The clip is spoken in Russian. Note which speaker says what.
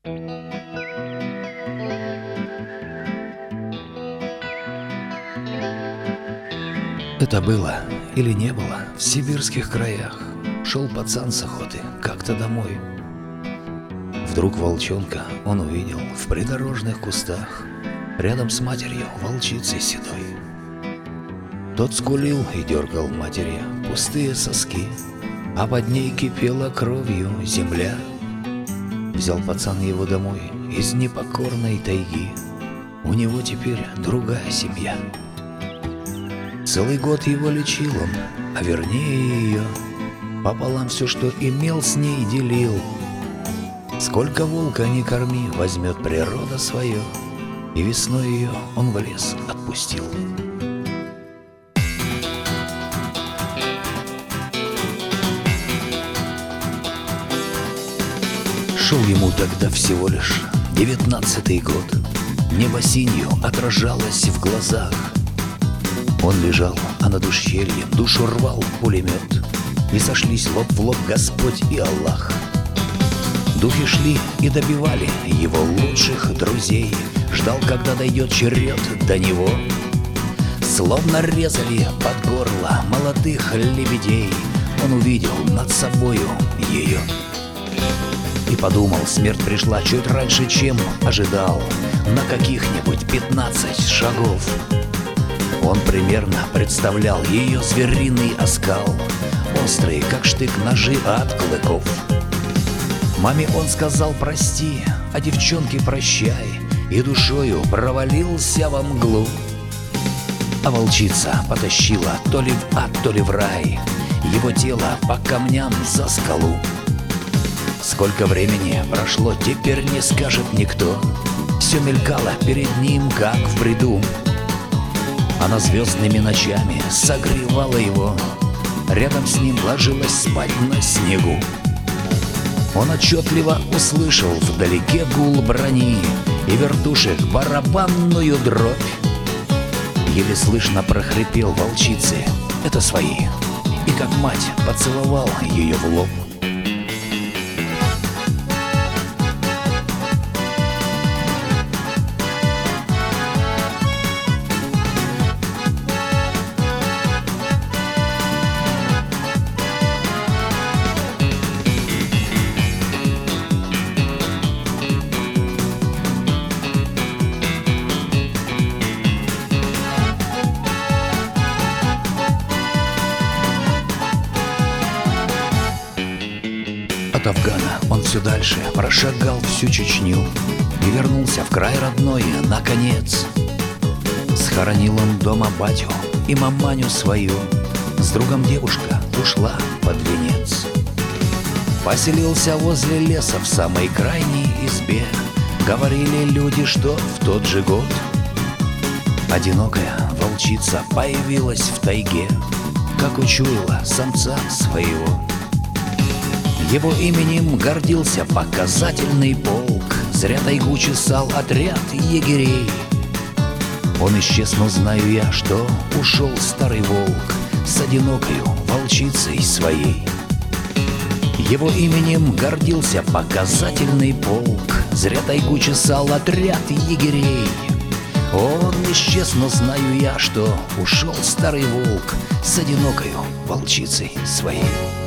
Speaker 1: Это было или не было в сибирских краях. Шел пацан с охоты как-то домой. Вдруг волчонка он увидел в придорожных кустах, рядом с матерью волчицей седой. Тот скулил и дергал матери пустые соски, а под ней кипела кровью земля. Взял пацан его домой из непокорной тайги. У него теперь другая семья. Целый год его лечил он, а вернее ее. Пополам все, что имел, с ней делил. Сколько волка не корми, возьмет природа свое, и весной ее он в лес отпустил. Шел ему тогда всего лишь 19-й год. Небо синью отражалось в глазах. Он лежал, а над ущельем душу рвал пулемет, и сошлись лоб в лоб Господь и Аллах. Духи шли и добивали его лучших друзей. Ждал, когда дойдет черед до него. Словно резали под горло молодых лебедей. Он увидел над собою ее и подумал, смерть пришла чуть раньше, чем ожидал, на каких-нибудь 15 шагов. Он примерно представлял ее звериный оскал, острые, как штык, ножи от клыков. Маме он сказал прости, а девчонке прощай, и душою провалился во мглу. А волчица потащила то ли в ад, то ли в рай его тело по камням за скалу. Сколько времени прошло, теперь не скажет никто. Все мелькало перед ним, как в бреду. Она звездными ночами согревала его, рядом с ним ложилась спать на снегу. Он отчетливо услышал вдалеке гул брони и вертушек барабанную дробь. Еле слышно прохрипел волчице: это свои. И как мать поцеловал ее в лоб. От Афгана он все дальше прошагал всю Чечню и вернулся в край родной наконец. Схоронил он дома батю и маманю свою, с другом девушка ушла под венец. Поселился возле леса в самой крайней избе. Говорили люди, что в тот же год одинокая волчица появилась в тайге, как учуяла самца своего. Его именем гордился показательный полк, зря тайгу чесал отряд егерей. Он исчез, но знаю я, что ушел старый волк с одинокою волчицей своей. Его именем гордился показательный полк, зря тайгу чесал отряд егерей. Он исчез, но знаю я, что ушел старый волк с одинокою волчицей своей.